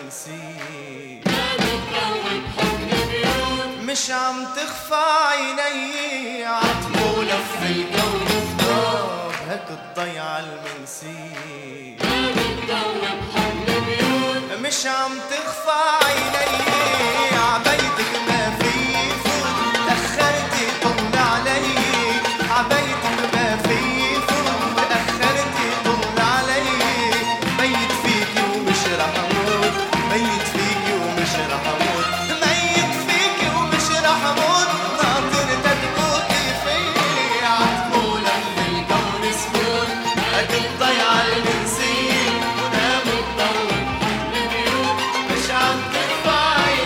المنسية، بتدور حب البيوت مش عم تخفى عيني عطمو لف الكون خطاب هك الضيعة المنسية، بتدور حب البيوت مش عم تخفى عيني عبيتك ما في فوت تأخرتي طل علي، عبيتك ما في فوت تأخرتي طل علي، ميت فيكي ومش رح اموت، ميت فيكي ومش رح اموت، ميت فيكي ومش رح اموت، ناطر تدموتي في عتمو لف الكون سكوت هك الضيعة المنسية، بتدور حب البيوت مش عم تخفى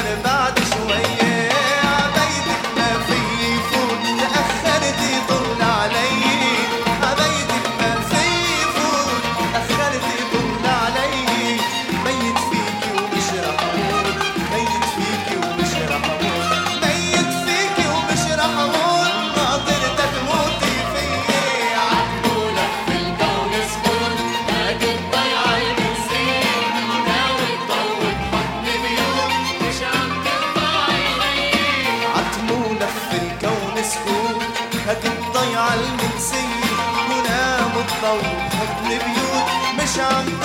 بعد شوية عبيتك ما في يفوت تأخرت يطل علي عبيتك ما في يفوت تأخرت يطل علي ميت فيكي ومش رح أموت ميت فيكي ومش رح أموت ميت فيكي ومش رح أموت ناطرتك تموتي فيي عطولك في الكون سكون هادي الضيعة المنسية ناوي تضوي بحضن بيوت مش عم ترفع عينيك عتمولك في الكون سكون هدي الضيعة المنسية ونام الضوء بحضن بيوت مش عم